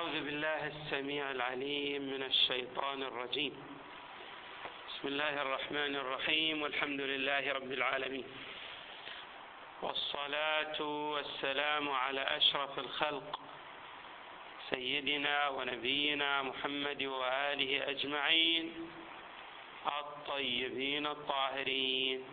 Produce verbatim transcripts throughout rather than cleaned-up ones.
أعوذ بالله السميع العليم من الشيطان الرجيم. بسم الله الرحمن الرحيم، والحمد لله رب العالمين، والصلاة والسلام على أشرف الخلق سيدنا ونبينا محمد وآله أجمعين الطيبين الطاهرين،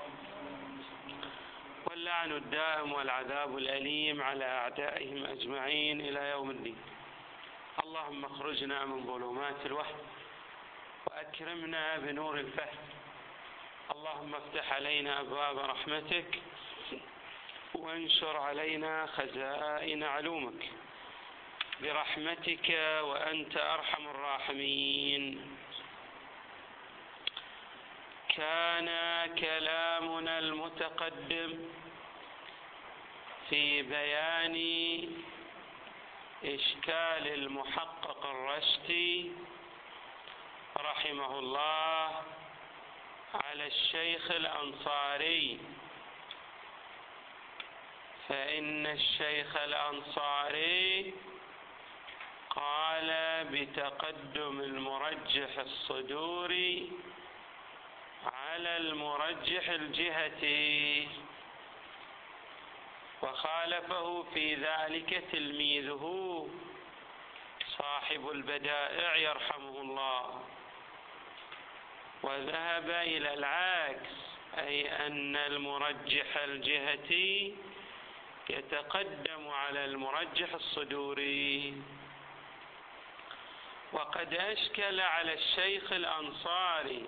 واللعن الدائم والعذاب الأليم على أعدائهم أجمعين إلى يوم الدين. اللهم اخرجنا من ظلمات الوهم وأكرمنا بنور الفهم. اللهم افتح علينا أبواب رحمتك وانشر علينا خزائن علومك برحمتك وأنت أرحم الراحمين. كان كلامنا المتقدم في بيان إشكال المحقق الرشتي رحمه الله على الشيخ الأنصاري، فإن الشيخ الأنصاري قال بتقدم المرجح الصدوري على المرجح الجهتي، وخالفه في ذلك تلميذه صاحب البدائع يرحمه الله، وذهب إلى العكس، أي أن المرجح الجهتي يتقدم على المرجح الصدوري. وقد أشكل على الشيخ الأنصاري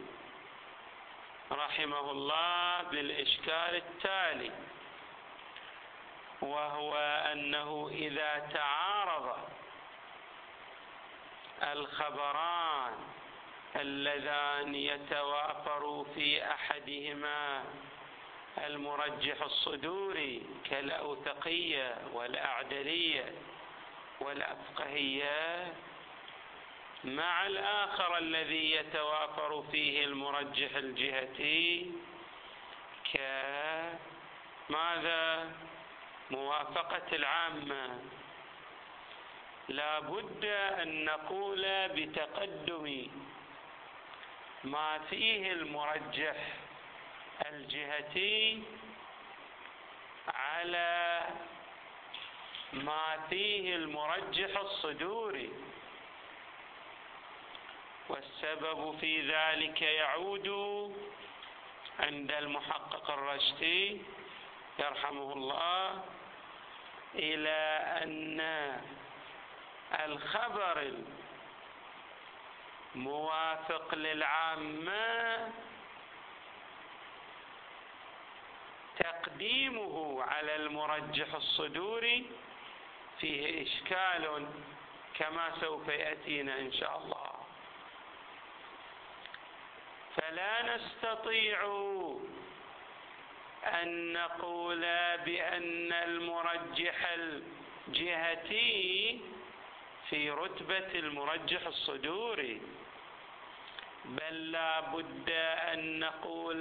رحمه الله بالإشكال التالي، وهو أنه إذا تعارض الخبران اللذان يتوافر في أحدهما المرجح الصدوري كالأوثقية والأعدلية والأفقهية مع الآخر الذي يتوافر فيه المرجح الجهتي كماذا؟ موافقة العامة، لا بد أن نقول بتقدم ما فيه المرجح الجهتي على ما فيه المرجح الصدوري، والسبب في ذلك يعود عند المحقق الرشتي يرحمه الله إلى أن الخبر الموافق للعامة تقديمه على المرجح الصدوري فيه إشكال كما سوف يأتينا إن شاء الله. فلا نستطيع أن نقول بأن المرجح الجهتي في رتبة المرجح الصدوري، بل لا بد أن نقول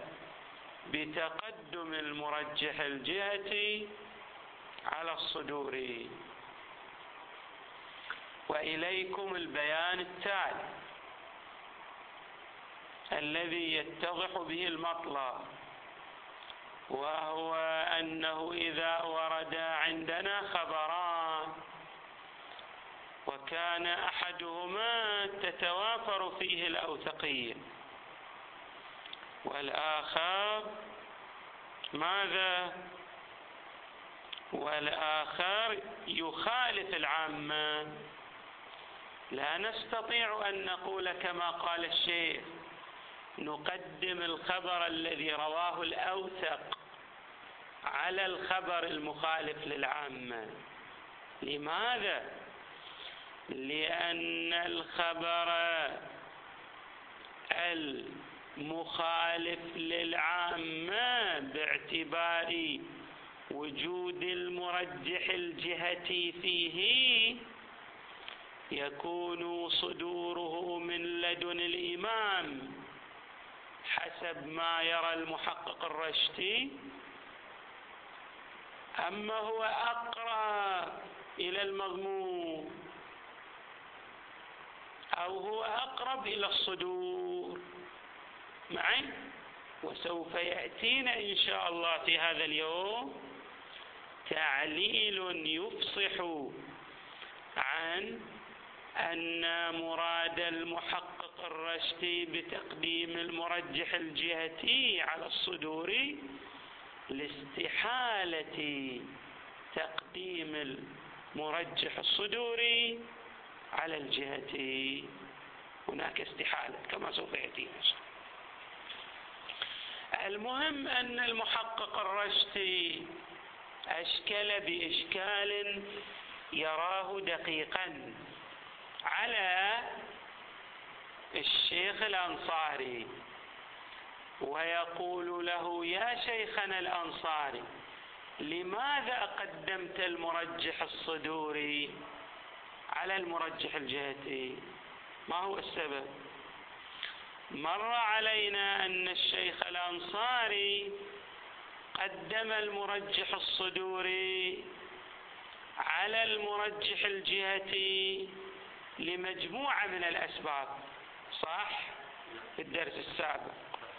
بتقدم المرجح الجهتي على الصدوري. وإليكم البيان التالي الذي يتضح به المطلب، وهو أنه إذا ورد عندنا خبران وكان أحدهما تتوافر فيه الأوثقية والآخر ماذا؟ والآخر يخالف العامة، لا نستطيع أن نقول كما قال الشيخ نقدم الخبر الذي رواه الأوثق على الخبر المخالف للعامة. لماذا؟ لأن الخبر المخالف للعامة باعتبار وجود المرجح الجهتي فيه يكون صدوره من لدن الإمام حسب ما يرى المحقق الرشتي، أما هو أقرب إلى المضمون أو هو أقرب إلى الصدور معي. وسوف يأتينا إن شاء الله في هذا اليوم تعليل يفصح عن أن مراد المحقق الرشدي بتقديم المرجح الجهتي على الصدور لاستحالة تقديم المرجح الصدوري على الجهتي. هناك استحالة كما سوف يأتي إن شاء الله. المهم أن المحقق الرشدي أشكل بإشكال يراه دقيقا على الشيخ الأنصاري، ويقول له: يا شيخنا الأنصاري، لماذا قدمت المرجح الصدوري على المرجح الجهتي؟ ما هو السبب؟ مر علينا أن الشيخ الأنصاري قدم المرجح الصدوري على المرجح الجهتي لمجموعة من الأسباب، صح؟ في الدرس السابق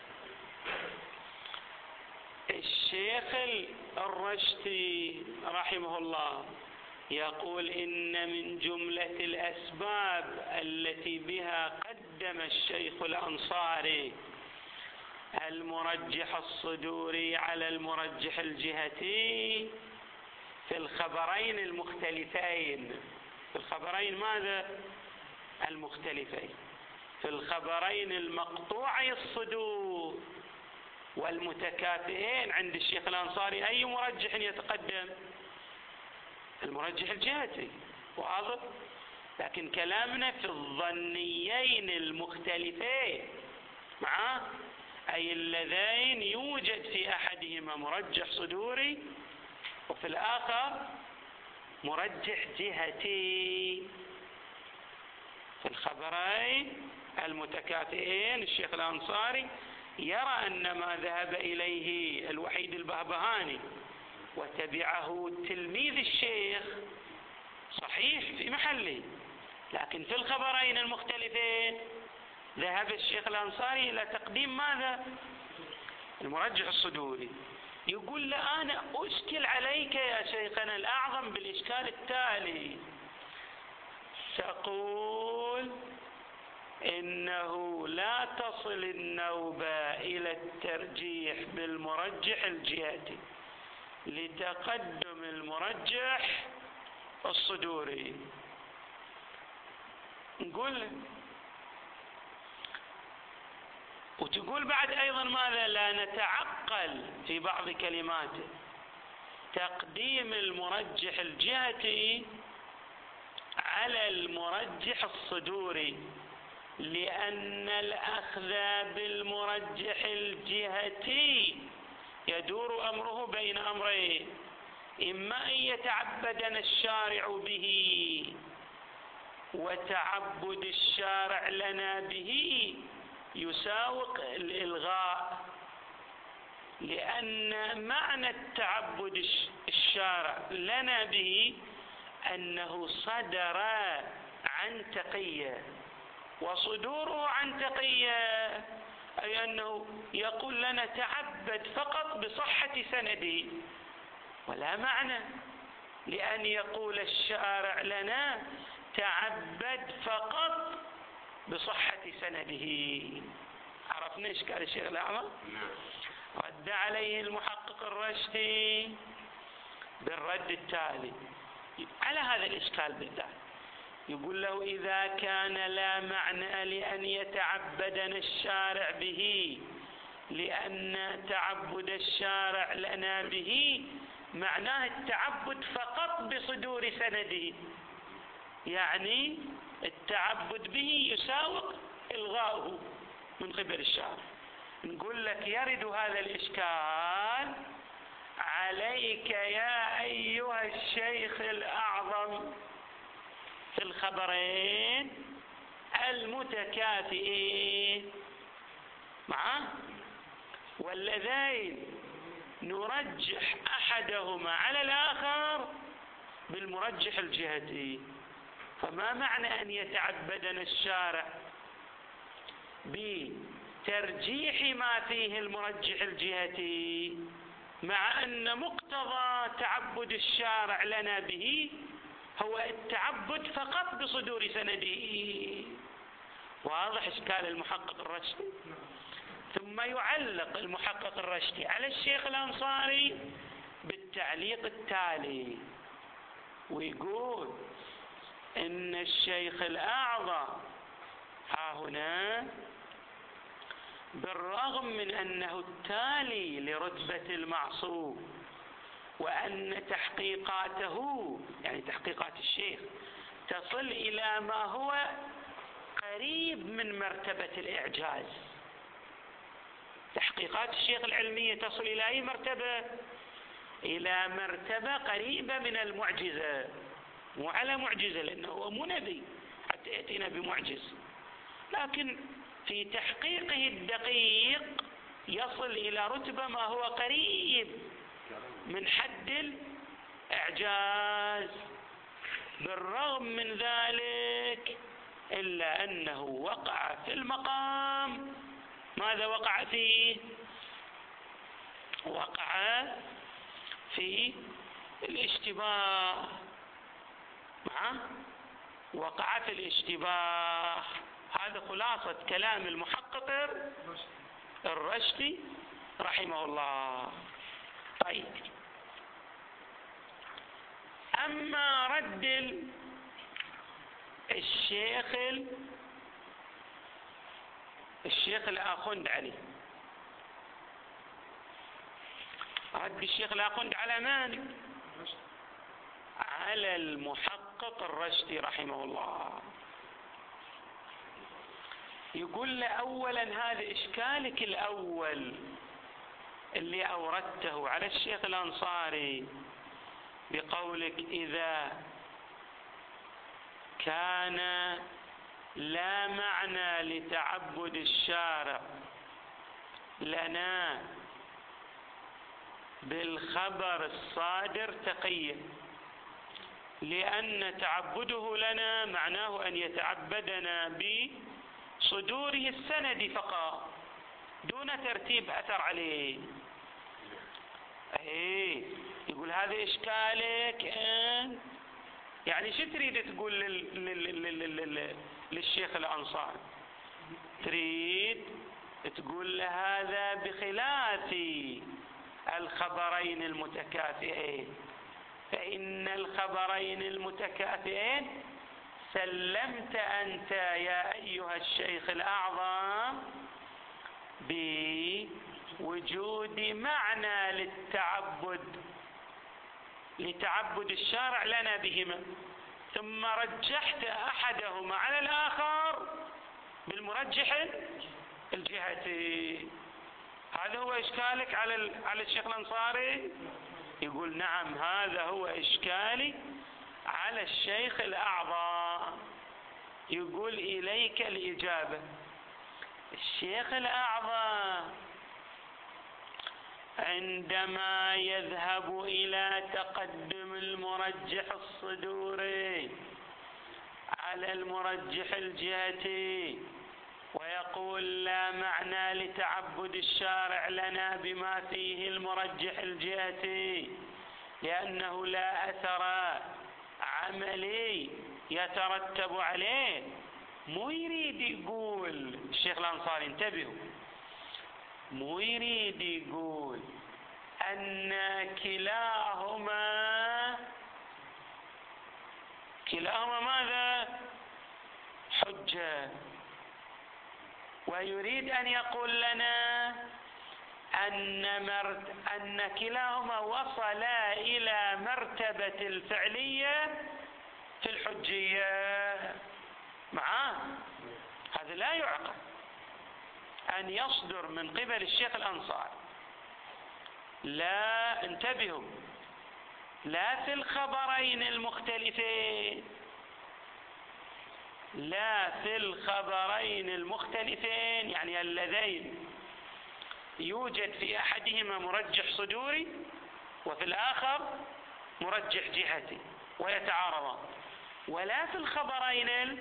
الشيخ الرشدي رحمه الله يقول: إن من جملة الأسباب التي بها قدم الشيخ الأنصاري المرجح الصدوري على المرجح الجهتي في الخبرين المختلفين. في الخبرين ماذا؟ المختلفين. في الخبرين المقطوعي الصدور والمتكافئين عند الشيخ الأنصاري أي مرجح يتقدم؟ المرجح الجهتي، واضح؟ لكن كلامنا في الظنيين المختلفين معه، أي اللذين يوجد في أحدهما مرجح صدوري وفي الآخر مرجح جهتي. في الخبرين المتكافئين الشيخ الأنصاري يرى أن ما ذهب إليه الوحيد البهبهاني وتبعه تلميذ الشيخ صحيح في محله، لكن في الخبرين المختلفين ذهب الشيخ الأنصاري إلى تقديم ماذا؟ المرجح الصدوري. يقول: لا، أنا أشكل عليك يا شيخنا الأعظم بالإشكال التالي. تقول إنه لا تصل النوبة إلى الترجيح بالمرجح الجهتي لتقدم المرجح الصدوري. نقول وتقول بعد أيضا ماذا؟ لا نتعقل في بعض كلماته تقديم المرجح الجهتي على المرجح الصدوري، لأن الأخذ بالمرجح الجهتي يدور أمره بين أمرين: إما أن يتعبدنا الشارع به، وتعبد الشارع لنا به يساوق الإلغاء، لأن معنى التعبد الشارع لنا به أنه صدر عن تقية، وصدوره عن تقية أي أنه يقول لنا تعبد فقط بصحة سنده، ولا معنى لأن يقول الشارع لنا تعبد فقط بصحة سنده. عرفنا ايش قال الشيخ الأعظم؟ رد عليه المحقق الرشدي بالرد التالي على هذا الإشكال بالذات. يقول له: إذا كان لا معنى لأن يتعبدنا الشارع به، لأن تعبد الشارع لنا به معناه التعبد فقط بصدور سنده، يعني التعبد به يساوق إلغاؤه من قبل الشارع. نقول لك: يرد هذا الإشكال عليك يا أيها الشيخ الأعظم في الخبرين المتكافئين معه، واللذين نرجح أحدهما على الآخر بالمرجح الجهتي. فما معنى أن يتعبدنا الشارع بترجيح ما فيه المرجح الجهتي، مع أن مقتضى تعبد الشارع لنا به هو التعبد فقط بصدور سنده؟ واضح إشكال المحقق الرشدي. ثم يعلق المحقق الرشدي على الشيخ الأنصاري بالتعليق التالي، ويقول إن الشيخ الأعظم ها هنا بالرغم من أنه التالي لرتبة المعصوم، وأن تحقيقاته يعني تحقيقات الشيخ تصل إلى ما هو قريب من مرتبة الإعجاز. تحقيقات الشيخ العلمية تصل إلى أي مرتبة؟ إلى مرتبة قريبة من المعجزة، مو على معجزة لأنه هو مو نبي حتى يأتينا بمعجز، لكن في تحقيقه الدقيق يصل إلى رتبة ما هو قريب من حد الإعجاز. بالرغم من ذلك إلا أنه وقع في المقام، ماذا وقع فيه؟ وقع في الاشتباه. نعم، وقع في الاشتباه. هذا خلاصة كلام المحقق الرشدي رحمه الله. طيب، أما رد الشيخ الشيخ الآخوند علي، رد الشيخ الآخوند على من؟ على المحقق الرشدي رحمه الله. يقول له أولا هذا إشكالك الأول اللي أوردته على الشيخ الأنصاري بقولك إذا كان لا معنى لتعبد الشارع لنا بالخبر الصادر تقية، لأن تعبده لنا معناه أن يتعبدنا بصدوره السند فقط دون ترتيب أثر عليه. ايه، يقول هذا إشكالك أنت، يعني شو تريد تقول لل... لل... لل... لل... للشيخ الأنصاري؟ تريد تقول له هذا بخلاف الخبرين المتكافئين، فإن الخبرين المتكافئين سلمت أنت يا أيها الشيخ الأعظم بوجود معنى للتعبد لتعبد الشارع لنا بهما، ثم رجحت أحدهما على الآخر بالمرجح الجهتي. هذا هو إشكالك على على الشيخ الأنصاري؟ يقول نعم، هذا هو إشكالي على الشيخ الأعظم. يقول إليك الإجابة. الشيخ الأعظم عندما يذهب إلى تقدم المرجح الصدوري على المرجح الجهتي ويقول لا معنى لتعبد الشارع لنا بما فيه المرجح الجهتي لأنه لا أثر عملي يترتب عليه، مو يريد يقول الشيخ الأنصاري، انتبهوا، مو يريد يقول أن كلاهما كلاهما ماذا؟ حجة، ويريد أن يقول لنا أن, مرت... أن كلاهما وصلا إلى مرتبة الفعلية في الحجية معاه. هذا لا يعقل أن يصدر من قبل الشيخ الأنصاري، لا، انتبهوا، لا في الخبرين المختلفين لا في الخبرين المختلفين يعني اللذين يوجد في أحدهما مرجح صدوري وفي الآخر مرجح جهتي ويتعارضان، ولا في الخبرين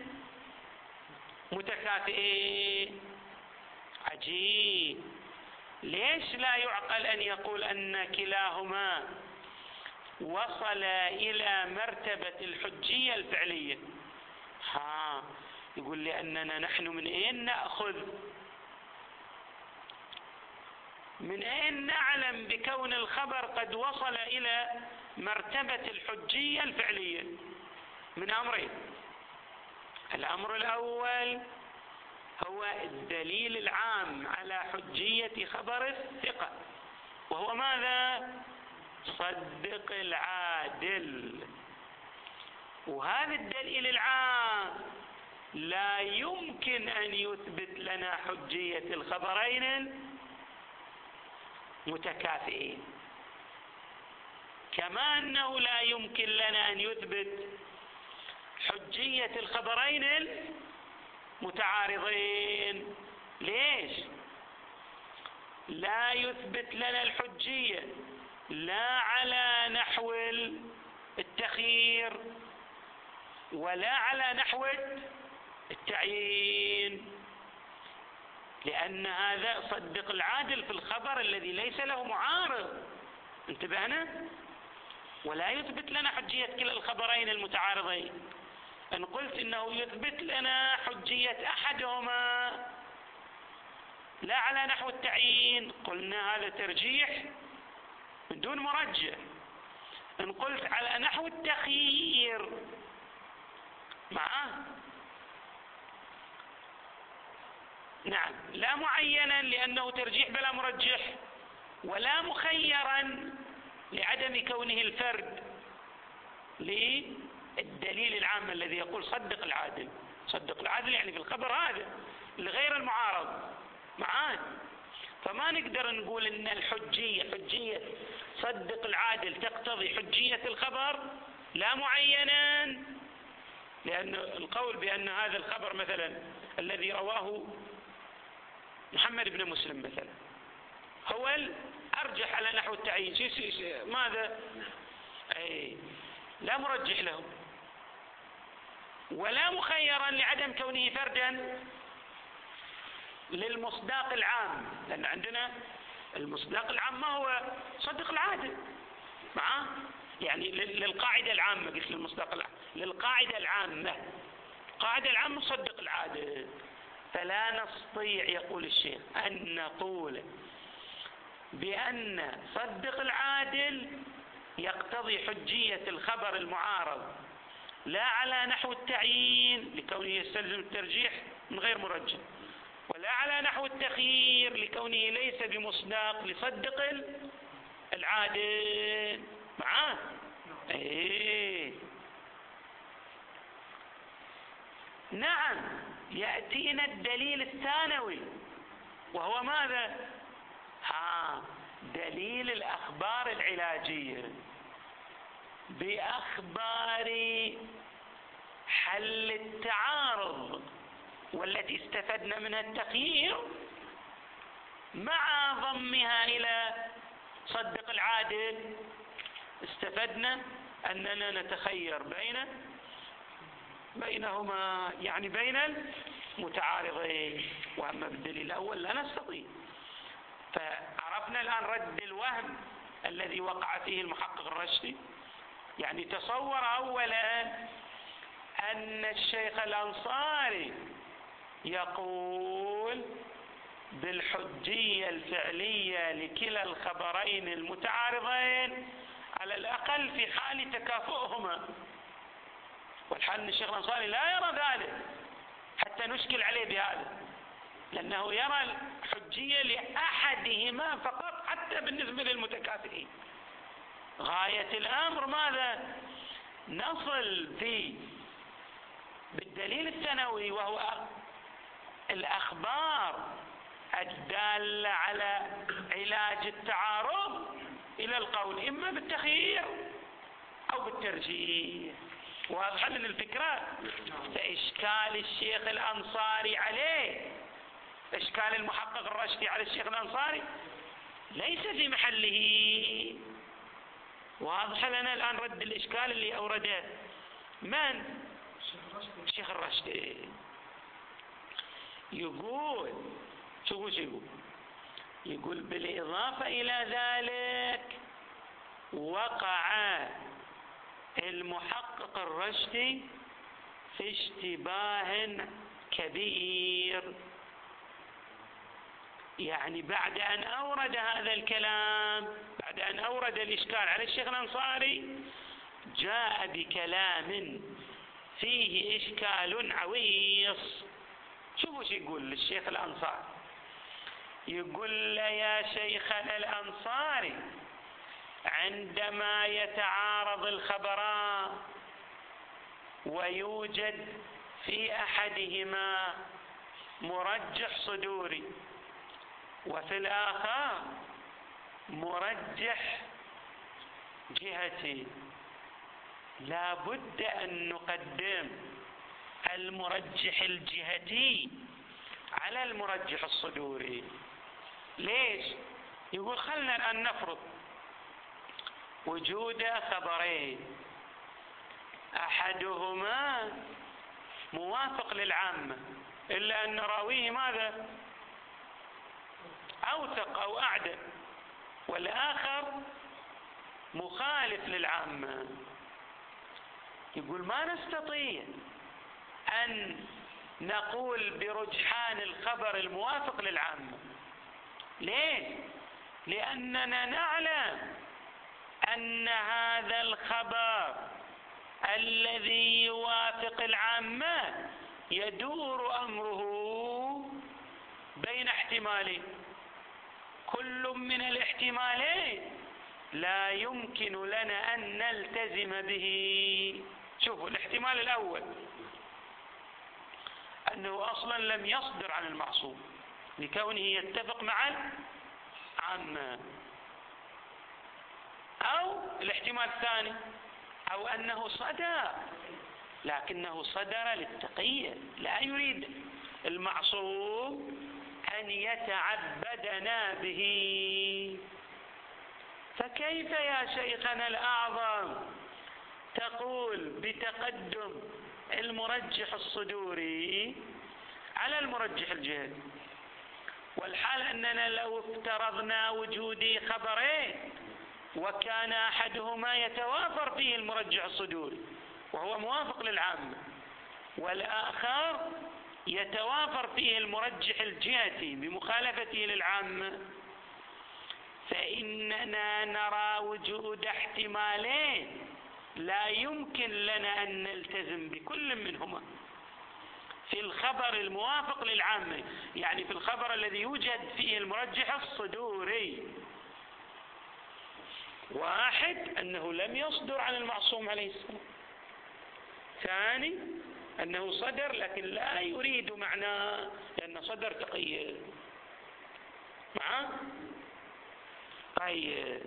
المتكافئين. عجيب، ليش لا يعقل أن يقول أن كلاهما وصل إلى مرتبة الحجية الفعلية؟ ها، يقول لأننا نحن من أين نأخذ، من أين نعلم بكون الخبر قد وصل إلى مرتبة الحجية الفعلية؟ من أمرين. الأمر الأول هو الدليل العام على حجية خبر الثقة، وهو ماذا؟ صدق العادل. وهذا الدليل العام لا يمكن أن يثبت لنا حجية الخبرين المتكافئين، كما أنه لا يمكن لنا أن يثبت حجية الخبرين المتعارضين. ليش؟ لا يثبت لنا الحجية لا على نحو التخيير ولا على نحو التعيين، لأن هذا صدق العادل في الخبر الذي ليس له معارض. انتبهنا؟ ولا يثبت لنا حجية كلا الخبرين المتعارضين. إن قلت إنه يثبت لنا حجية أحدهما لا على نحو التعيين، قلنا هذا ترجيح من دون مرجح. إن قلت على نحو التخيير معه، نعم، لا معينا لأنه ترجيح بلا مرجح، ولا مخيرا لعدم كونه الفرد للدليل العام الذي يقول صدق العادل. صدق العادل يعني في الخبر هذا لغير المعارض معاه. فما نقدر نقول ان الحجية حجية صدق العادل تقتضي حجية الخبر لا معينا، لأن القول بأن هذا الخبر مثلا الذي رواه محمد بن مسلم مثلا هو الأرجح على نحو التعيين، ماذا؟ أي لا مرجح له، ولا مخيرا لعدم كونه فردا للمصداق العام، لأن عندنا المصداق العام ما هو صدق العادل معاه، يعني للقاعدة العامة، قلت للمصداق العام للقاعدة العامة، القاعدة العامة صدق العادل. فلا نستطيع يقول الشيخ أن نقول بأن صدق العادل يقتضي حجية الخبر المعارض لا على نحو التعيين لكونه يستلزم الترجيح من غير مرجح، ولا على نحو التخيير لكونه ليس بمصداق لصدق العادل معاه. ايه نعم، يأتينا الدليل الثانوي وهو ماذا؟ ها، دليل الأخبار العلاجية بأخبار حل التعارض والتي استفدنا منها التخيير مع ضمها إلى صدق العادل. استفدنا أننا نتخير بين بينهما، يعني بين المتعارضين، وأما بالدليل الأول لا نستطيع. فعرفنا الآن رد الوهم الذي وقع فيه المحقق الرشدي. يعني تصور أولا أن الشيخ الأنصاري يقول بالحجية الفعلية لكلا الخبرين المتعارضين على الأقل في حال تكافؤهما، والحال أن الشيخ الأنصاري لا يرى ذلك حتى نشكل عليه بهذا، لأنه يرى الحجية لأحدهما فقط حتى بالنسبة للمتكافئين. غاية الأمر ماذا؟ نصل في بالدليل الثانوي وهو الأخبار الدالة على علاج التعارض إلى القول إما بالتخيير أو بالترجيح. واضح من الفكرة؟ فإشكال الشيخ الأنصاري عليه، إشكال المحقق الرشدي على الشيخ الأنصاري ليس في محله. واضح لنا الآن رد الإشكال اللي أورده من؟ الرشدي. يقول شوفوا شو يقول يقول بالإضافة إلى ذلك وقع المحقق الرشدي في اشتباه كبير. يعني بعد أن أورد هذا الكلام، بعد أن أورد الإشكال على الشيخ الأنصاري، جاء بكلام فيه إشكال عويص. شوفوا شو يقول للشيخ الأنصاري. يقول له يا شيخنا الأنصاري، عندما يتعارض الخبران ويوجد في أحدهما مرجح صدوري وفي الآخر مرجح جهتي، لا بد أن نقدم المرجح الجهتي على المرجح الصدوري. ليش؟ يقول خلنا الآن نفرض وجود خبرين، أحدهما موافق للعامة إلا أن راويه ماذا؟ أوثق أو أعدل، والآخر مخالف للعامة. يقول ما نستطيع أن نقول برجحان الخبر الموافق للعامة. ليه؟ لأننا نعلم أن هذا الخبر الذي يوافق العامة يدور أمره بين احتمالين، كل من الاحتمالين لا يمكن لنا أن نلتزم به. شوفوا الاحتمال الأول أنه أصلا لم يصدر عن المعصوم لكونه يتفق مع العامة، أو الاحتمال الثاني أو أنه صدر لكنه صدر للتقية، لا يريد المعصوم أن يتعبدنا به. فكيف يا شيخنا الأعظم تقول بتقدم المرجح الصدوري على المرجح الجهتي، والحال أننا لو افترضنا وجود خبرين وكان أحدهما يتوافر فيه المرجح الصدوري وهو موافق للعامة، والآخر يتوافر فيه المرجح الجهتي بمخالفته للعامة، فإننا نرى وجود احتمالين لا يمكن لنا أن نلتزم بكل منهما. في الخبر الموافق للعامة، يعني في الخبر الذي يوجد فيه المرجح الصدوري، واحد أنه لم يصدر عن المعصوم عليه السلام، ثاني أنه صدر لكن لا يريد معناه لأن صدر تقية معه. طيب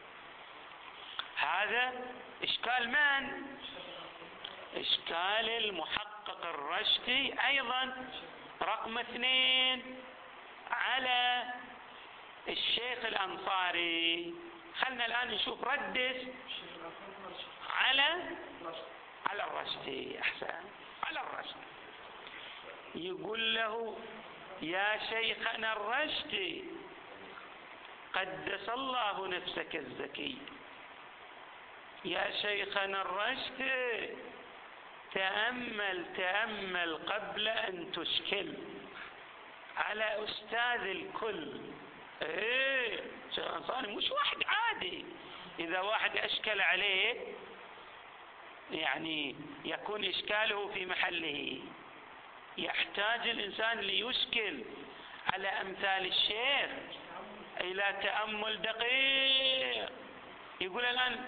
هذا إشكال من؟ إشكال المحقق الرشدي أيضا رقم اثنين على الشيخ الأنصاري. خلنا الآن نشوف رد على على الرشدي. أحسن، على الرشدي. يقول له يا شيخنا الرشدي قدس الله نفسك الزكي، يا شيخنا الرشدي تأمل تأمل قبل أن تشكل على أستاذ الكل. ايه شيخ الأنصاري مش واحد عادي، إذا واحد أشكل عليه يعني يكون إشكاله في محله. يحتاج الإنسان ليشكل على أمثال الشيخ إلى تأمل دقيق. يقول الآن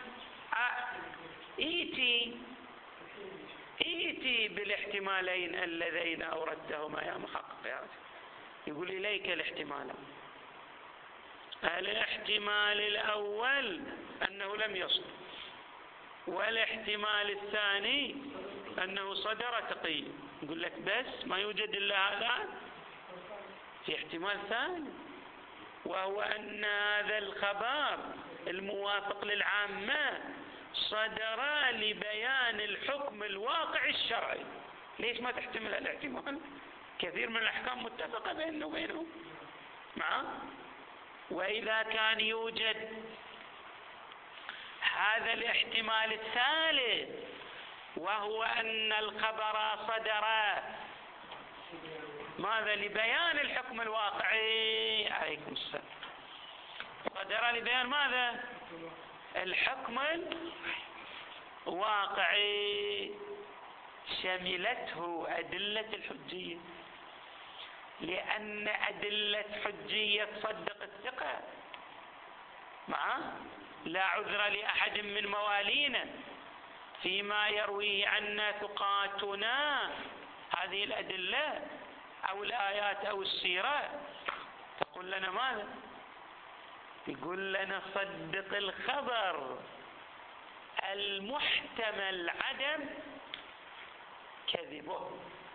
إيتي إيتي بالاحتمالين اللذين أوردتهما يا محقق يا رجل. يقول إليك الاحتمالان. الاحتمال الأول أنه لم يصدر، والاحتمال الثاني أنه صدر تقي. يقول لك بس ما يوجد إلا هذا. في احتمال ثاني وهو أن هذا الخبر الموافق للعامة صدر لبيان الحكم الواقع الشرعي. ليش ما تحتمل الاحتمال؟ كثير من الأحكام متفقة بينه وبينه معه. وإذا كان يوجد هذا الاحتمال الثالث وهو أن الخبر صدر ماذا؟ لبيان الحكم الواقعي. عليكم السلام. صدر لبيان ماذا؟ الحكم الواقعي، شملته أدلة الحجية، لأن أدلة حجية تصدق الثقة معه. لا عذر لأحد من موالينا فيما يرويه عنا ثقاتنا هذه الأدلة أو الآيات أو السيرة تقول لنا ماذا؟ يقول لنا صدق الخبر المحتمل عدم كذبه.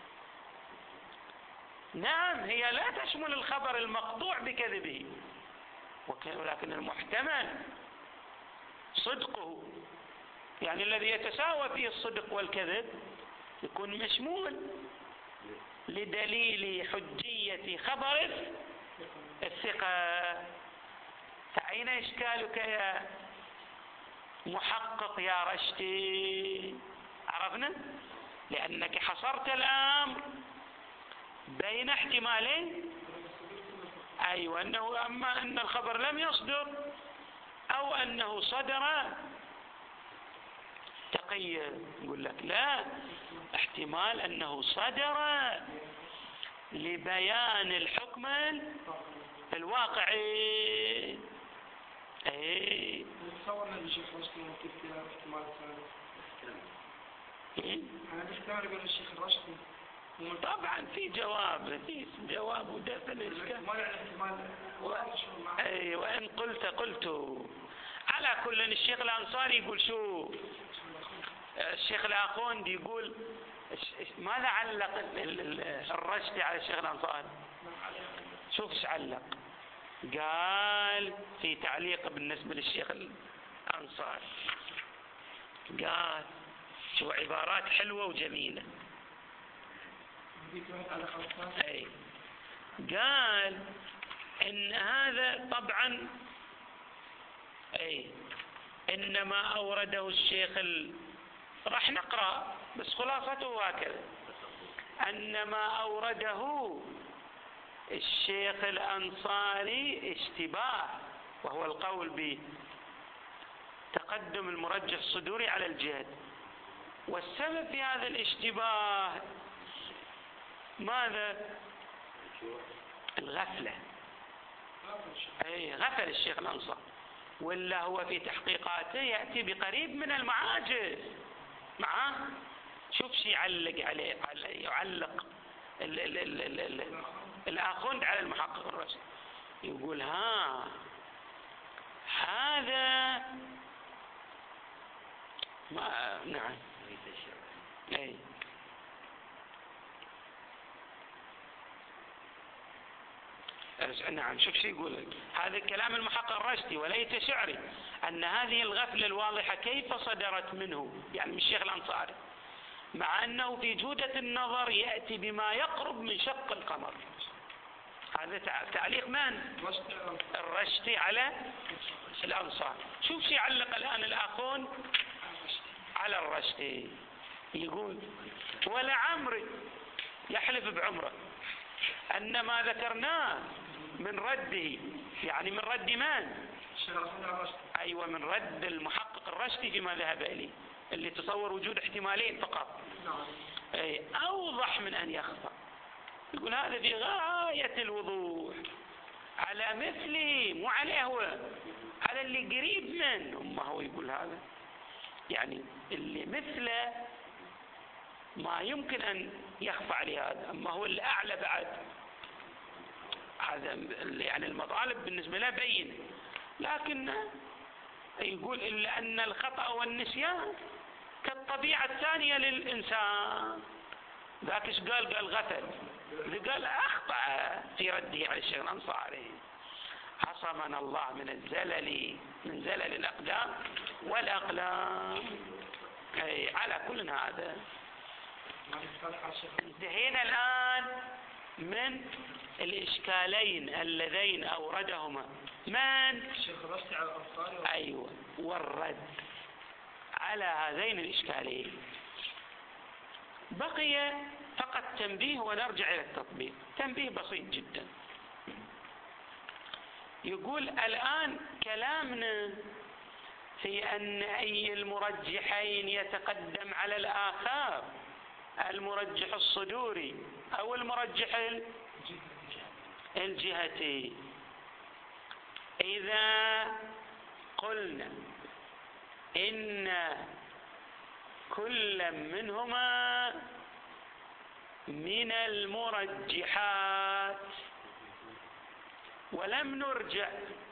نعم هي لا تشمل الخبر المقطوع بكذبه، ولكن المحتمل صدقه، يعني الذي يتساوى فيه الصدق والكذب يكون مشمول لدليل حجية خبر الثقة. فأين إشكالك يا محقق يا رشدي؟ عرفنا؟ لأنك حصرت الأمر بين احتمالين، أيوة، أنه أما أن الخبر لم يصدر أو أنه صدر تقيد. يقول لك لا، احتمال أنه صدر لبيان الحكم الواقعي. ايه تصورنا الشيخ رشدي ممكن فيها احتمال ثالث. انا بختار يقول الشيخ رشدي طبعا في جواب، في جواب ودفع الاشكال. ما يعني احتمال و... اي وان قلت قلت على كل. الشيخ الانصاري يقول شو؟ الشيخ الاخوندي يقول ماذا علق الرشدي على الشيخ الانصاري؟ شوف ايش علق. قال في تعليق بالنسبة للشيخ الأنصاري، قال شو عبارات حلوة وجميلة. أي قال إن هذا طبعا أي إنما أورده الشيخ ال... راح نقرأ بس خلاصته هكذا، أنما أورده الشيخ الأنصاري اشتباه، وهو القول بتقدم المرجح الصدوري على الجهد. والسبب في هذا الاشتباه ماذا؟ الغفلة. أي غفل الشيخ الأنصاري، ولا هو في تحقيقاته يأتي بقريب من المعاجز معاه. شوف شي يعلق عليه، يعلق ال ال ال ال ال الآخوند على المحقق الرشدي، يقول ها هذا ما نعم أي نعم. شوف شو يقول هذا كلام المحقق الرشدي وليت شعري أن هذه الغفلة الواضحة كيف صدرت منه، يعني من الشيخ الأنصاري، مع أنه في جودة النظر يأتي بما يقرب من شق القمر. هذا تعليق من؟ الرشدي على الأنصار. شوف شي يعلق الآن الآخون على الرشدي، يقول ولعمري، يحلف بعمره، أن ما ذكرناه من رده، يعني من رد من؟ أيوة، من رد المحقق الرشدي فيما ذهب إليه، اللي تصور وجود احتمالين فقط، أي أوضح من أن يخفى. يقول هذا في غاية الوضوح على مثله، مو عليه هو، على اللي قريب منه. ما هو يقول هذا يعني اللي مثله ما يمكن أن يخفى عليه هذا، أما هو اللي أعلى بعد. هذا يعني المطالب بالنسبة له بين، لكن يقول إلا أن الخطأ والنسيان كالطبيعة الثانية للإنسان. ذاك ايش قال؟ قال غفل، قال أخطأ في رده على الشيخ الأنصاري. عصمنا الله من الزلل، من زلل الأقدام والأقلام. أي على كل هذا انتهينا الآن من الإشكالين اللذين أوردهما من؟ الشيخ الرشدي على الأنصاري. أيوة، والرد على هذين الإشكالين. بقي فقط تنبيه ونرجع إلى التطبيق. تنبيه بسيط جدا. يقول الآن كلامنا في أن أي المرجحين يتقدم على الآخر، المرجح الصدوري أو المرجح الجهتي. إذا قلنا إن كل منهما من المرجحات ولم نرجع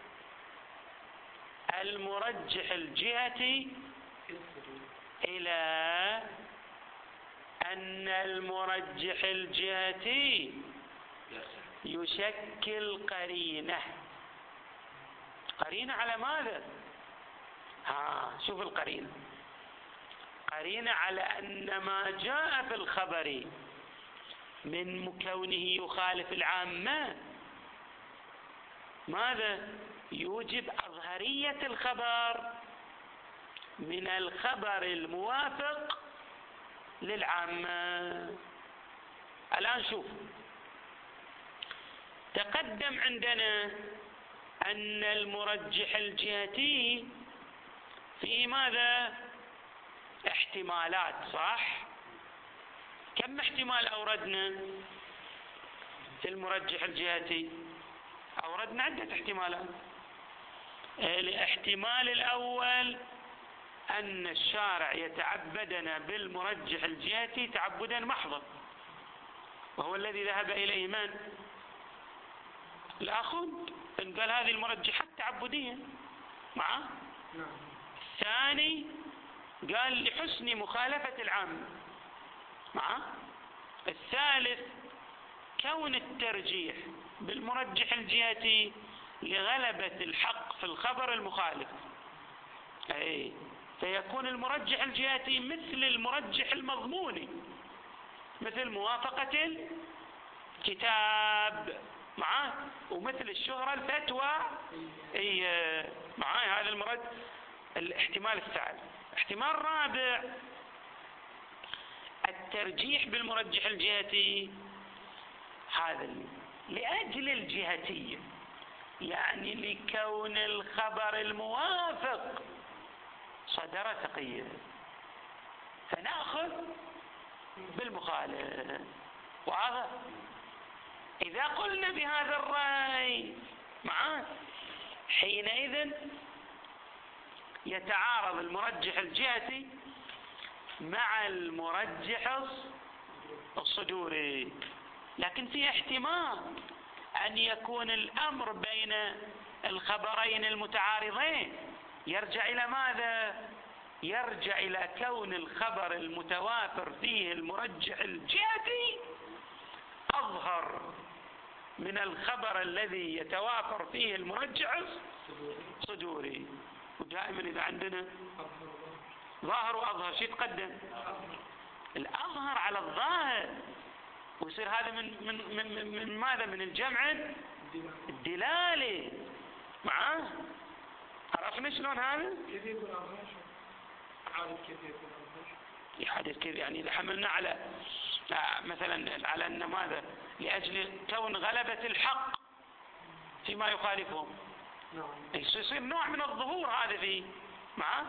المرجح الجهتي إلى أن المرجح الجهتي يشكل قرينة. قرينة على ماذا؟ ها شوف القرينة. قرينة على أن ما جاء في الخبر من كونه يخالف العامة ماذا؟ يوجب أظهرية الخبر من الخبر الموافق للعامة. الآن شوف، تقدم عندنا أن المرجح الجهتي في ماذا؟ احتمالات، صح؟ كم احتمال أوردنا في المرجح الجهتي؟ أوردنا عدة احتمالات. الاحتمال الأول أن الشارع يتعبدنا بالمرجح الجهتي تعبدا محضا، وهو الذي ذهب إليه من؟ الآخذ، إن قال هذه المرجحات تعبدية معه. الثاني قال لحسن مخالفة العام معه. الثالث كون الترجيح بالمرجح الجهتي لغلبة الحق في الخبر المخالف، أي فيكون المرجح الجهتي مثل المرجح المضموني، مثل موافقة الكتاب معاه، ومثل الشهرة الفتوى. اي معاي هذا المرد. الاحتمال الثالث. احتمال رابع الترجيح بالمرجح الجهتي، هذا لأجل الجهتية، يعني لكون الخبر الموافق صدر تقييد فنأخذ بالمخالف. وهذا إذا قلنا بهذا الرأي معاه حينئذ يتعارض المرجح الجهتي مع المرجح الصدوري. لكن في احتمال أن يكون الأمر بين الخبرين المتعارضين يرجع إلى ماذا؟ يرجع إلى كون الخبر المتوافر فيه المرجح الجهتي أظهر من الخبر الذي يتوافر فيه المرجح الصدوري. ودائما إذا عندنا ظاهر وأظهر شيء تقدم الأظهر على الظاهر، ويصير هذا من من من من ماذا؟ من الجمع الدلالي معاه. عرفنا شلون هذا؟ كيف يكون أظهر؟ عارف كيف يكون أظهر؟ يحدث كيف؟ يعني إذا حملنا على مثلا على أن ماذا؟ لأجل كون غلبة الحق فيما يخالفهم، يصير نوع من الظهور هذا فيه معاه.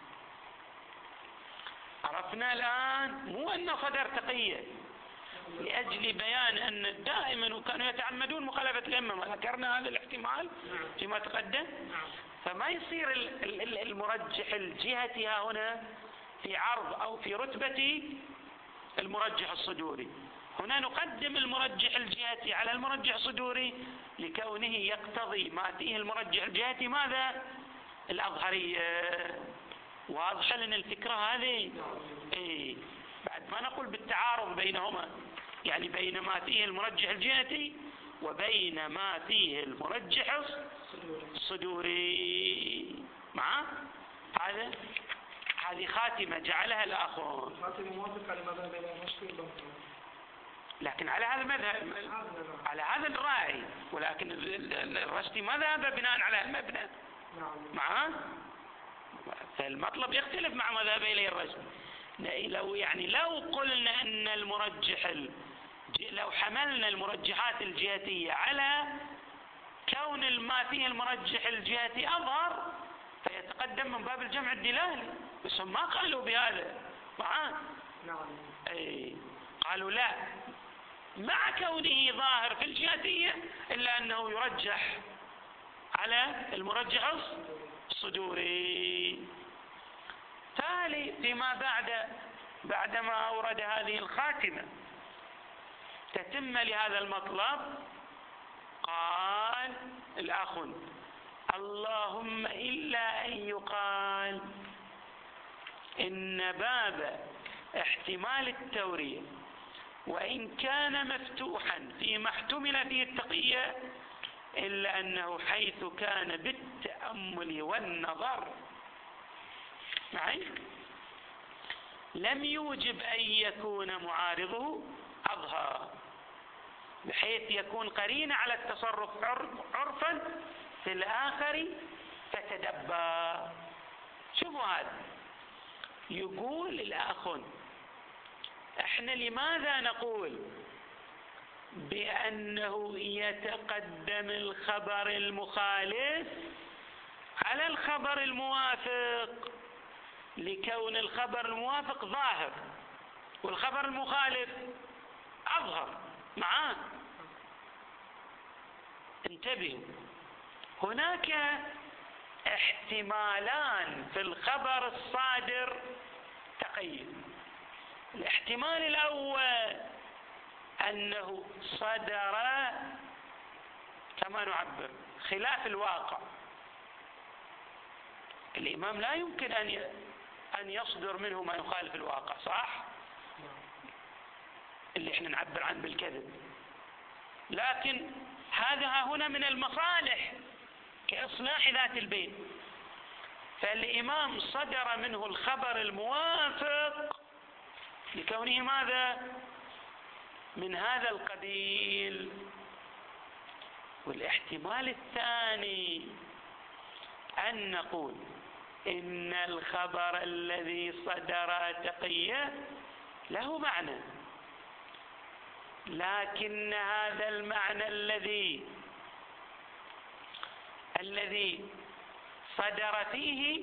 عرفنا الآن مو أنه صدر تقية لأجل بيان أن دائما وكانوا يتعمدون مخالفة الأئمة، ما ذكرنا هذا الاحتمال فيما تقدم. فما يصير المرجح الجهتي هنا في عرض أو في رتبة المرجح الصدوري. هنا نقدم المرجح الجهتي على المرجح الصدوري لكونه يقتضي ما فيه المرجح الجهتي ماذا؟ الأظهرية. واضحة لنا الفكرة هذه؟ إيه. بعد ما نقول بالتعارض بينهما، يعني بين ما فيه المرجح الجهتي وبين ما فيه المرجح الصدوري معه. هذا هذه خاتمة جعلها الآخرون. خاتمة موافقة لمذهب الرشدي، لكن على هذا المذهب، على هذا الرأي، ولكن الرشدي ما ذهب بناء على المبنى. معاه؟ فالمطلب يختلف مع مذهب إليه الرشدي. لو يعني لو قلنا أن المرجح، لو حملنا المرجحات الجهتية على كون ما فيه المرجح الجهتي أظهر فيتقدم من باب الجمع الدلالي، بس هم ما قالوا بهذا. معاه؟ نعم. أي قالوا لا، مع كونه ظاهر في الجهتية إلا أنه يرجح على المرجح الصدوري. تالي فيما بعد، بعدما أورد هذه الخاتمة تتم لهذا المطلب، قال الأخ: اللهم إلا أن يقال إن باب احتمال التورية وإن كان مفتوحا فيما احتمل فيه التقية، إلا أنه حيث كان بالتأمل والنظر معي لم يوجب أن يكون معارضه أظهر، بحيث يكون قرين على التصرف عرفا في الآخر فتدبر. شوفوا هذا، يقول الأخ: احنا لماذا نقول بأنه يتقدم الخبر المخالف على الخبر الموافق؟ لكون الخبر الموافق ظاهر والخبر المخالف أظهر. معاه؟ انتبهوا، هناك احتمالان في الخبر الصادر تقييد. الاحتمال الأول أنه صدر كما نعبر خلاف الواقع. الإمام لا يمكن أن أن يصدر منه ما يخالف الواقع، صح؟ اللي احنا نعبر عنه بالكذب. لكن هذا هنا من المصالح كإصلاح ذات البين، فالإمام صدر منه الخبر الموافق لكونه ماذا؟ من هذا القبيل. والاحتمال الثاني أن نقول إن الخبر الذي صدر تقية له معنى، لكن هذا المعنى الذي الذي صدر فيه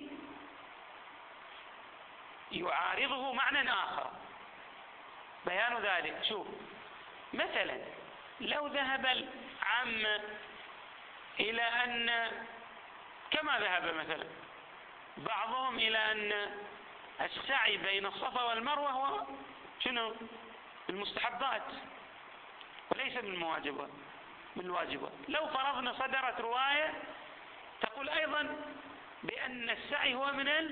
يعارضه معنى آخر. بيان ذلك، شوف مثلا لو ذهب العامة إلى أن، كما ذهب مثلا بعضهم إلى أن السعي بين الصفا والمروة هو شنو؟ المستحبات وليس من المواجبات، من الواجبات. لو فرضنا صدرت رواية تقول أيضا بأن السعي هو من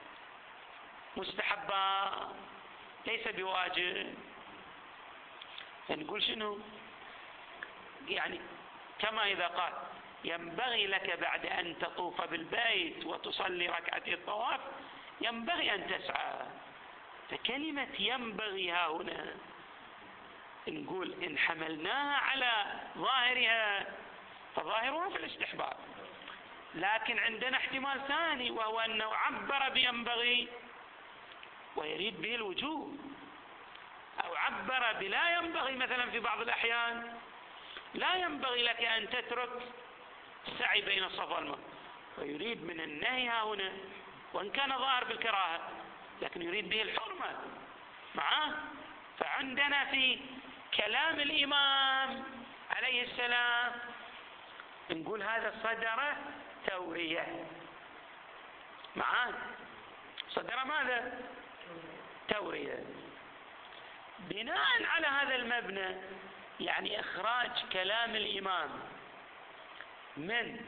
المستحبات ليس بواجب، نقول شنو؟ يعني كما إذا قال ينبغي لك بعد أن تطوف بالبيت وتصلي ركعتي الطواف ينبغي أن تسعى. فكلمة ينبغي ها هنا نقول إن حملناها على ظاهرها فظاهرها في الاستحباب، لكن عندنا احتمال ثاني وهو أنه عبر بينبغي ويريد به الوجوب، أو عبر بلا ينبغي مثلا في بعض الأحيان لا ينبغي لك أن تترك السعي بين الصفا والمروة، ويريد من النهي ها هنا وإن كان ظاهر بالكراهة لكن يريد به الحرمة. معاه؟ فعندنا في كلام الإمام عليه السلام نقول هذا صدر تورية. معاه؟ صدر ماذا؟ تورية. بناء على هذا المبنى يعني إخراج كلام الإمام من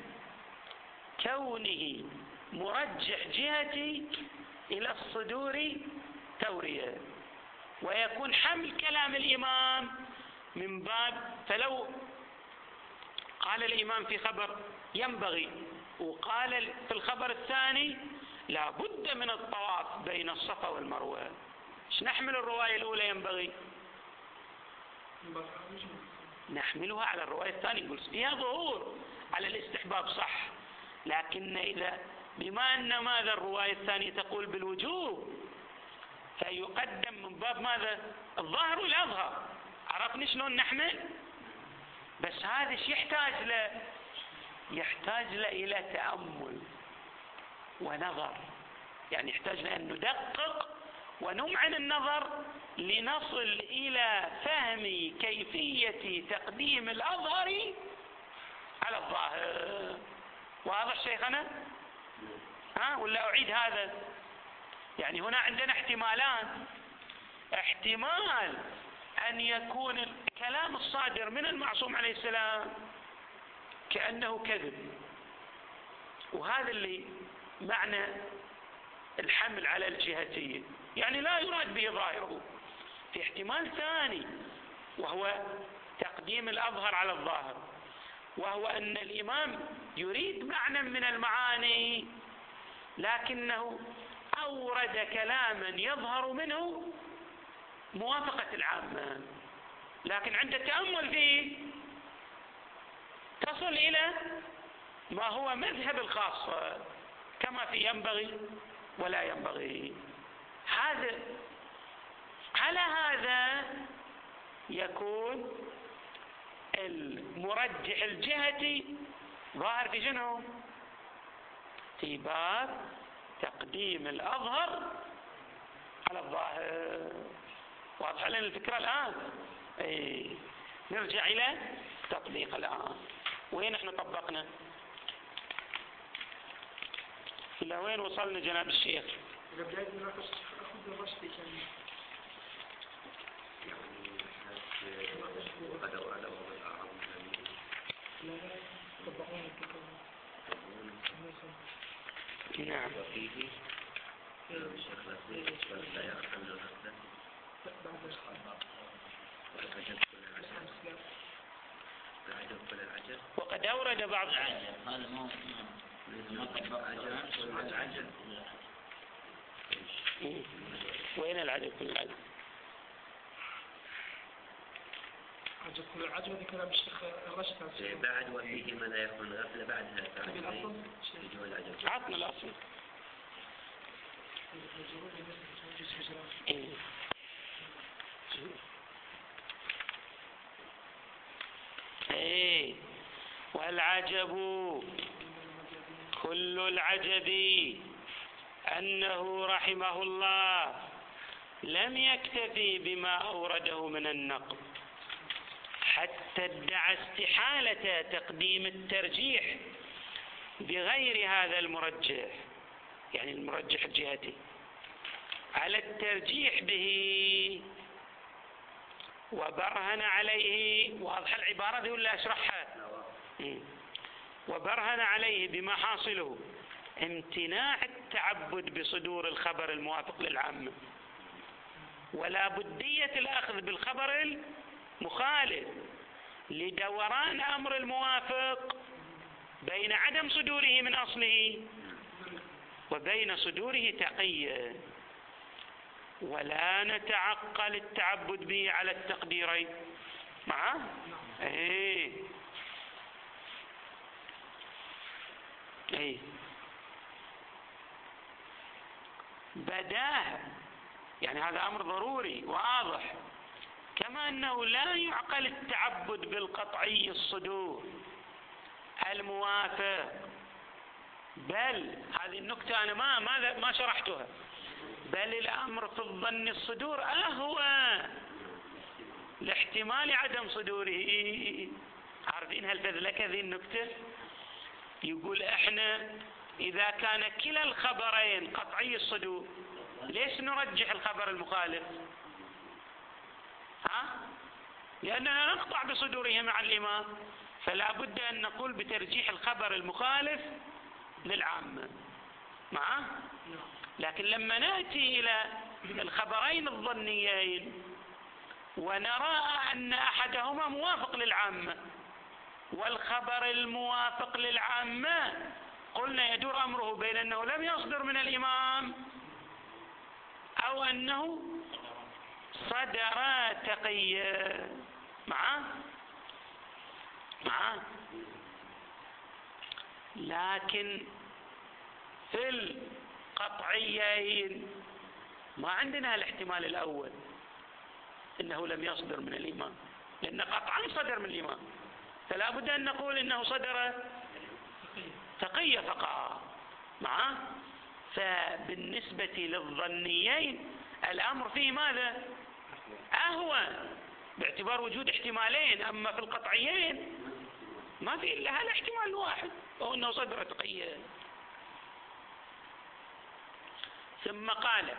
كونه مرجح جهتي إلى الصدور تورية، ويكون حمل كلام الإمام من باب، فلو قال الإمام في خبر ينبغي وقال في الخبر الثاني لا بد من الطواف بين الصفا والمروة. ايش نحمل الرواية الأولى ينبغي؟ نحملها على الرواية الثانية، يقول فيها ظهور على الاستحباب صح، لكن إذا بما أن ماذا الرواية الثانية تقول بالوجوب فيقدم من باب ماذا؟ الظاهر والأظهر. عرفني شلون نحمل؟ بس هذا ايش يحتاج له؟ يحتاج له إلى تأمل ونظر، يعني يحتاج لأن ندقق ونمعن النظر لنصل إلى فهم كيفية تقديم الأظهر على الظاهر. واضح شيخنا؟ ها ولا أعيد هذا؟ يعني هنا عندنا احتمالان. احتمال أن يكون الكلام الصادر من المعصوم عليه السلام كأنه كذب، وهذا اللي معنى الحمل على الجهتين، يعني لا يراد به ظاهره. في احتمال ثاني وهو تقديم الأظهر على الظاهر، وهو أن الإمام يريد معنى من المعاني لكنه أورد كلاما يظهر منه موافقة العامة، لكن عند التأمل فيه تصل إلى ما هو مذهب الخاصة كما في ينبغي ولا ينبغي. هذا على هذا يكون المرجح الجهتي ظاهر في شنو؟ في باب تقديم الأظهر على الظاهر. واضح لنا الفكرة الآن؟ اي نرجع إلى تطبيق الآن. وين احنا طبقنا؟ إلى وين وصلنا جناب الشيخ؟ إذا بداية نناقش أخذ الرشدي كان لا طبقون الكتاب. نعم. وفيه الشيخ الأصلي ولا يعلم الغسل وقد أورد بعض العجل. هذا ما ما طبق العجل. وين العجل كل العجل؟ عجب كل العجب هذا كلام الشيخ الرشدي. بعد وفيه ما لا يكون غفلة بعدها بعد يجوا العجب. عطنا الأصل. إيه. ايه والعجب كل العجب أنه رحمه الله لم يكتفي بما أورده من النقل حتى ادعى استحالة تقديم الترجيح بغير هذا المرجح، يعني المرجح الجهتي، على الترجيح به وبرهن عليه. واضح العبارة دي ولا أشرحها؟ وبرهن عليه بما حاصله امتناع التعبد بصدور الخبر الموافق للعامة ولا بدية الأخذ بالخبر المخالف لدوران أمر الموافق بين عدم صدوره من أصله وبين صدوره تقية، ولا نتعقل التعبد به على التقديرين معه. ايه ايه بداه، يعني هذا أمر ضروري واضح، كما أنه لا يعقل التعبد بالقطعي الصدور الموافق، بل هذه النكتة أنا ما ما ما شرحتها، بل الأمر في الظن الصدور أهوى لاحتمال عدم صدوره. عارفين هالفذلكة ذي النكتة؟ يقول احنا إذا كان كلا الخبرين قطعي الصدور ليش نرجح الخبر المخالف؟ ها؟ لأننا نقطع بصدوره مع الإمام، فلا بد أن نقول بترجيح الخبر المخالف للعامة معه. لكن لما نأتي إلى الخبرين الظنيين ونرى أن أحدهما موافق للعامة والخبر الموافق للعامة قلنا يدور أمره بين أنه لم يصدر من الإمام أو أنه صدر تقيا. معاه معاه لكن في القطعيين ما عندنا الاحتمال الأول إنه لم يصدر من الإمام، لأن قطعا صدر من الإمام، فلا بد أن نقول إنه صدر تقية فقط. معاه. فبالنسبة للظنيين الأمر فيه ماذا؟ أهون باعتبار وجود احتمالين، أما في القطعيين ما في إلا هذا الاحتمال الواحد وهو أنه صدر تقية. ثم قال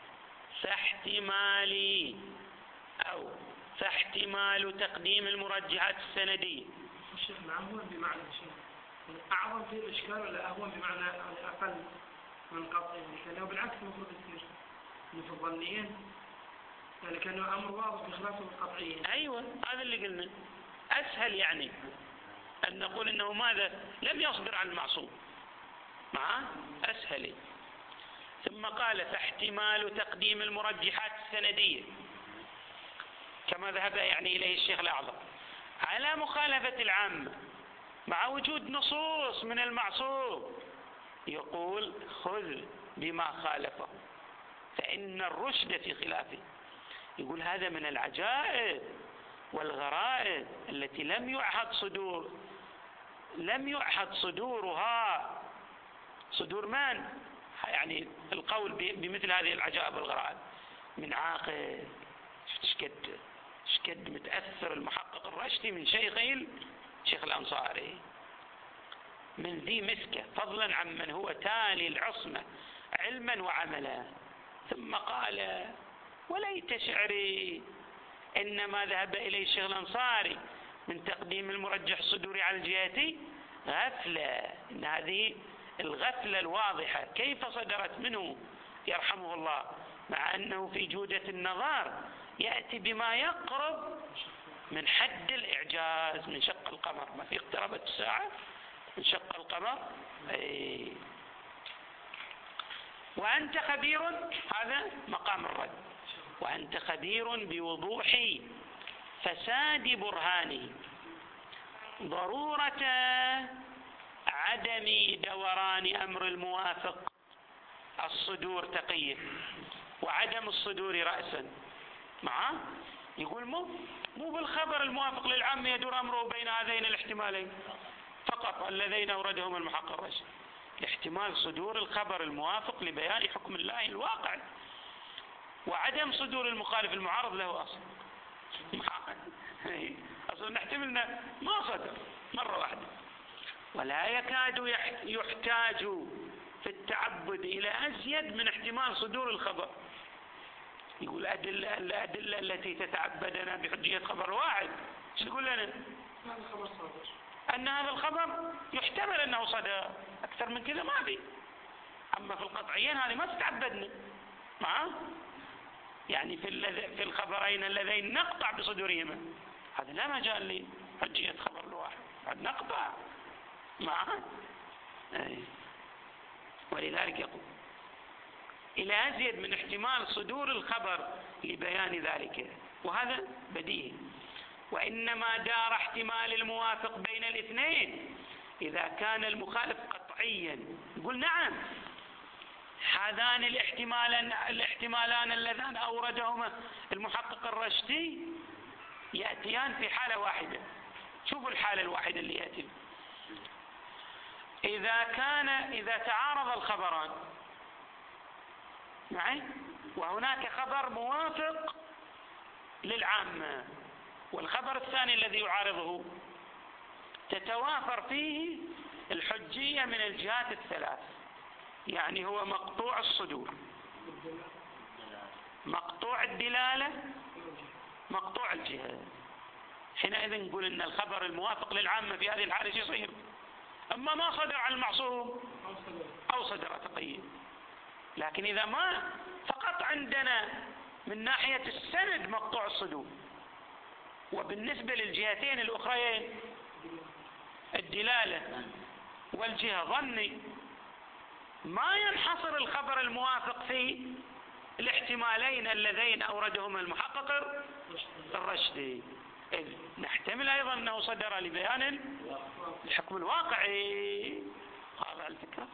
فاحتمالي أو فاحتمال تقديم المرجحات السندية. الشيخ الأهون بمعنى شيء أعظم في الإشكال ولا أهون بمعنى أقل من قطعي؟ لأنه بالعكس المفروض يصير إنه في الظنيين يعني كانه أمر واضح بخلاف القطعيين. أيوة هذا اللي قلنا أسهل يعني أن نقول إنه ماذا لم يصدر عن المعصوم. معه أسهل. ثم قال فاحتمال تقديم المرجحات السندية كما ذهب يعني إليه الشيخ الأعظم على مخالفة العامة مع وجود نصوص من المعصوم، يقول خذ بما خالفه فإن الرشد في خلافه. يقول هذا من العجائب والغرائب التي لم يعهد صدور لم يعهد صدورها صدور من؟ يعني القول بمثل هذه العجائب والغرائب من عاقل. شكد شكد متأثر المحقق الرشدي من شيخه الشيخ الأنصاري من ذي مسكة، فضلا عن من هو تالي العصمة علما وعملا. ثم قال وليت شعري إنما ذهب إليه الشيخ الأنصاري من تقديم المرجح الصدوري على الجهة غفلة. إن هذه الغفلة الواضحة كيف صدرت منه يرحمه الله مع أنه في جودة النظر يأتي بما يقرب من حد الإعجاز من شق القمر. ما في اقتربت الساعة من شق القمر. أي. وأنت خبير، هذا مقام الرد، وأنت خبير بوضوح فساد برهانه ضرورة عدم دوران أمر الموافق الصدور تقية وعدم الصدور رأسا. معه يقول مو مو بالخبر الموافق للعام يدور أمره بين هذين الاحتمالين فقط اللذين أوردهم المحقق الرشيد، احتمال صدور الخبر الموافق لبيان حكم الله الواقع وعدم صدور المخالف المعارض له أصل. أصلا نحتملنا ما صدر مرة واحدة. ولا يكاد يحتاج في التعبد إلى أزيد من احتمال صدور الخبر. يقول الأدلة, الأدلة التي تتعبدنا بحجية خبر واحد شو تقول لنا؟ هذا الخبر صادر، أن هذا الخبر يحتمل أنه صدر، أكثر من كذا ما في. أما في القطعيين هذه ما تتعبدنا معه يعني في في الخبرين اللذين نقطع بصدورهما هذا لا مجال لحجية خبر الواحد، هذا نقطع معه. ولذلك يقول إلى أزيد من احتمال صدور الخبر لبيان ذلك، وهذا بديهي. وإنما دار احتمال الموافق بين الاثنين إذا كان المخالف قطعيا. يقول نعم هذان الاحتمالان الاحتمالان اللذان أوردهما المحقق الرشدي يأتيان في حالة واحدة. شوفوا الحالة الواحدة اللي يأتي إذا كان إذا تعارض الخبران معي وهناك خبر موافق للعامة والخبر الثاني الذي يعارضه تتوافر فيه الحجية من الجهات الثلاث، يعني هو مقطوع الصدور مقطوع الدلالة مقطوع الجهة. حينئذ نقول إن الخبر الموافق للعامة في هذه الحالة يصير أما ما صدر عن المعصوم أو صدر تقييد. لكن إذا ما فقط عندنا من ناحية السند مقطوع الصدور وبالنسبة للجهتين الأخرين الدلالة والجهة ظني. ما ينحصر الخبر الموافق في الاحتمالين اللذين أوردهما المحقق الرشدي، إذ نحتمل أيضا أنه صدر لبيان الحكم الواقعي. هذا الفكرة.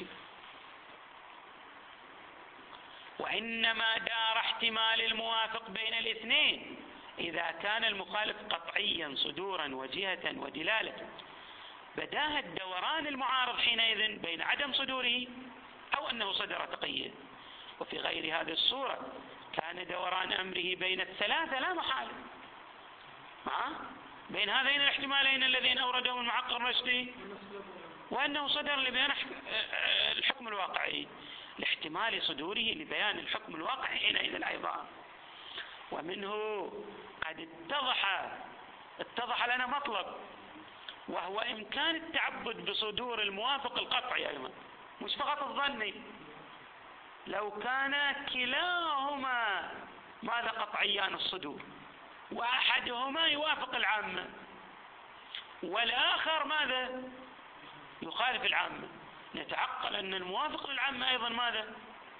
وإنما دار احتمال الموافق بين الاثنين إذا كان المخالف قطعيا صدورا وجهة ودلالة، بداهة دوران المعارض حينئذ بين عدم صدوره أو أنه صدر تقيا. وفي غير هذه الصورة كان دوران أمره بين الثلاثة لا محالة معه بين هذين الاحتمالين الذين أوردهم المحقق الرشدي وأنه صدر لبيان الحكم الواقعي، لاحتمال صدوره لبيان الحكم الواقعي حينئذ أيضا. ومنه قد اتضح اتضح لنا مطلب، وهو إمكان التعبد بصدور الموافق القطعي أيضا، مش فقط الظني. لو كان كلاهما ماذا قطعيان الصدور، وأحدهما يوافق العامة والآخر ماذا يخالف العامة، نتعقل أن الموافق للعامة أيضا ماذا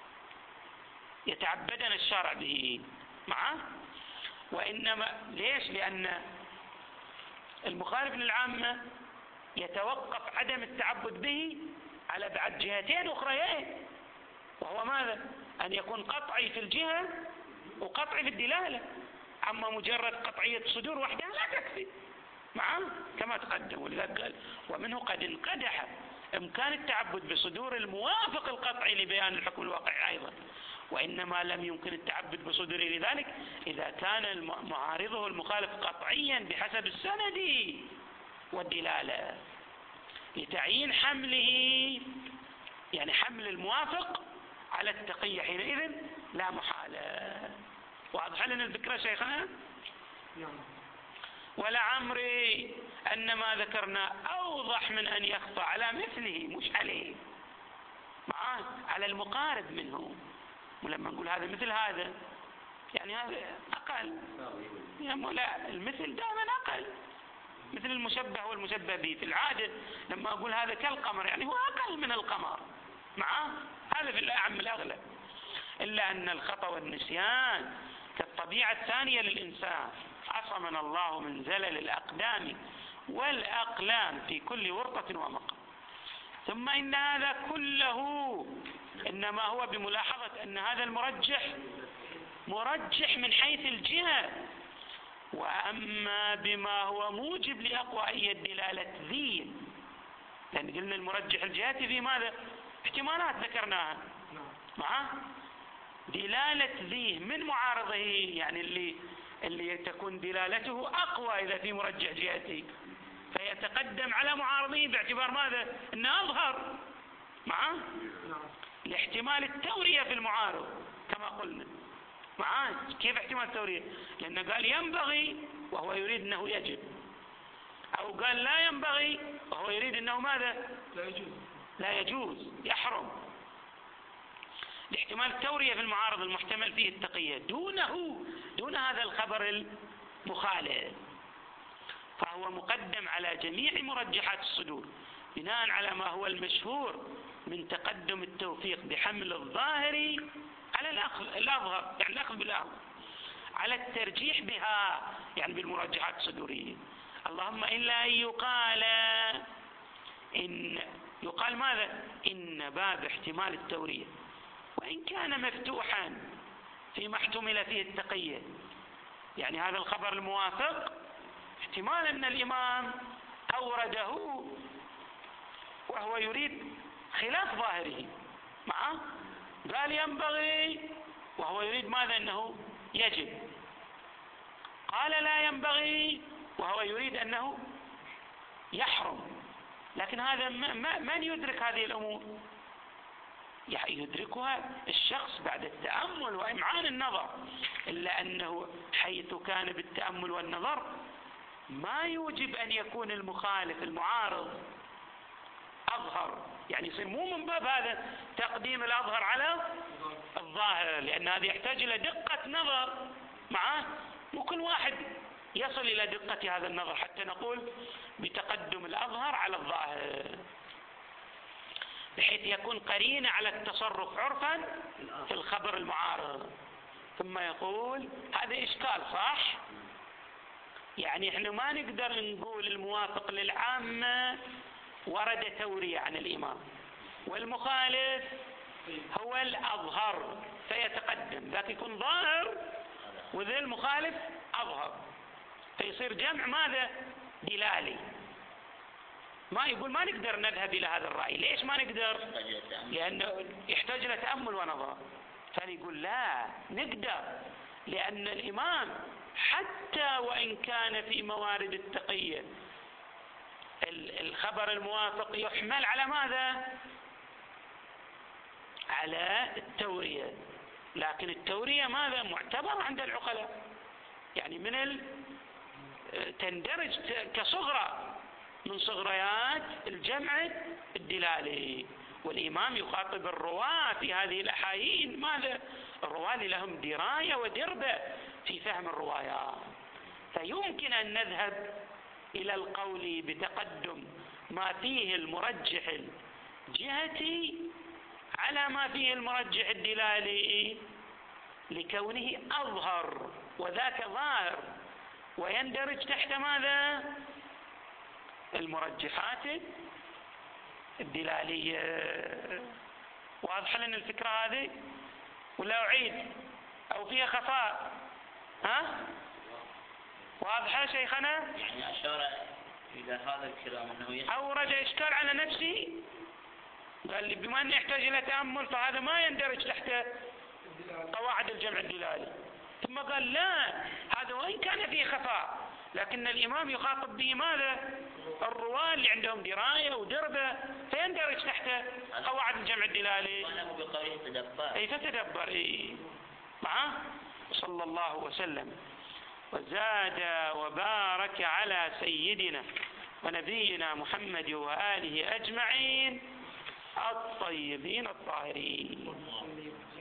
يتعبدنا الشارع به معه. وإنما ليش؟ لأن المخالف للعامة يتوقف عدم التعبد به على بعد جهتين أخريين، وهو ماذا؟ أن يكون قطعي في الجهة وقطعي في الدلالة. أما مجرد قطعية الصدور وحدها لا تكفي معه كما تقدم. ولذلك قال ومنه قد انقدح إمكان التعبد بصدور الموافق القطعي لبيان الحكم الواقعي أيضا، وإنما لم يمكن التعبد بصدوره لذلك إذا كان معارضه المخالف قطعيا بحسب السند والدلالة، لتعيين حمله يعني حمل الموافق على التقية حينئذ لا محالة. واضح لنا الفكرة شيخنا؟ ولعمري أن ما ذكرنا أوضح من أن يخفى على مثله، مش عليه معاه على المقارب منه. ولما نقول هذا مثل هذا يعني هذا أقل، يعني لا المثل دائما أقل، مثل المشبه والمشبه به في العادة. لما أقول هذا كالقمر يعني هو أقل من القمر معاه، هذا في الأعم الأغلب. إلا أن الخطأ والنسيان كالطبيعة الثانية للإنسان، عصمنا الله من زلل الأقدام والأقلام في كل ورطة ومقام. ثم إن هذا كله إنما هو بملاحظة أن هذا المرجح مرجح من حيث الجهة، وأما بما هو موجب لأقوى الدلالة ذي، لأن قلنا المرجح الجهاتي في ماذا؟ احتمالات ذكرناها معه دلالة ذي من معارضه، يعني اللي اللي تكون دلالته أقوى إذا في مرجح جهتي، فيتقدم على معارضه باعتبار ماذا؟ أنه أظهر معه لاحتمال التورية في المعارض كما قلنا معاه. كيف احتمال التورية؟ لأنه قال ينبغي وهو يريد أنه يجب، أو قال لا ينبغي وهو يريد أنه ماذا؟ لا يجوز لا يجوز يحرم. لاحتمال التورية في المعارض المحتمل فيه التقية دونه دون هذا الخبر المخالف، فهو مقدم على جميع مرجحات الصدور بناء على ما هو المشهور من تقدم التوفيق بحمل الظاهر على الأظهر، يعني الأخذ بالأظهر على الترجيح بها، يعني بالمرجحات الصدورية. اللهم إلا أن يقال إن يقال ماذا؟ إن باب احتمال التورية وإن كان مفتوحا فيما احتمل فيه التقية، يعني هذا الخبر الموافق احتمال أن الإمام أورده وهو يريد خلاف ظاهره معه، قال ينبغي وهو يريد ماذا؟ أنه يجب. قال لا ينبغي وهو يريد أنه يحرم. لكن هذا من يدرك هذه الأمور؟ يدركها الشخص بعد التأمل وإمعان النظر، إلا أنه حيث كان بالتأمل والنظر ما يوجب أن يكون المخالف المعارض أظهر، يعني يصير مو من باب هذا تقديم الأظهر على الظاهر، لأن هذا يحتاج إلى دقة نظر معه، وكل واحد يصل إلى دقة هذا النظر حتى نقول بتقدم الأظهر على الظاهر بحيث يكون قرينة على التصرف عرفا في الخبر المعارض. ثم يقول هذا إشكال صح؟ يعني احنا ما نقدر نقول الموافق للعامة ورد تورية عن الإمام، والمخالف هو الأظهر فيتقدم، ذاك يكون ظاهر وذا المخالف أظهر، فيصير جمع ماذا؟ دلالي. ما يقول ما نقدر نذهب إلى هذا الرأي. ليش ما نقدر؟ لأنه يحتاج إلى تأمل ونظر. فنقول لا نقدر، لأن الإمام حتى وإن كان في موارد التقية الخبر الموافق يحمل على ماذا؟ على التورية، لكن التورية ماذا؟ معتبر عند العقلاء، يعني من ال... تندرج كصغرى من صغريات الجمع الدلالي. والإمام يخاطب الرواة في هذه الأحايين ماذا؟ الرواة لهم دراية ودربة في فهم الروايات، فيمكن أن نذهب إلى القول بتقدم ما فيه المرجح الجهتي على ما فيه المرجح الدلالي لكونه أظهر وذاك ظاهر، ويندرج تحت ماذا؟ المرجحات الدلالية. واضح لنا الفكرة هذه ولا أعيد أو فيها خفاء؟ ها؟ واضحة شيخنا؟ يعني أشار إلى هذا الكلام أنه أورد إشكال على نفسي، قال لي بما أنه يحتاج إلى تأمل فهذا ما يندرج تحت قواعد الجمع الدلالي. ثم قال لا، هذا وإن كان فيه خفاء لكن الإمام يخاطب به ماذا؟ الرواة اللي عندهم دراية ودربة، فيندرج تحت قواعد الجمع الدلالي. وأنا بقوله تدبر. أي فتدبر. أي معه. صلى الله وسلم وزاد وبارك على سيدنا ونبينا محمد وآله أجمعين الطيبين الطاهرين.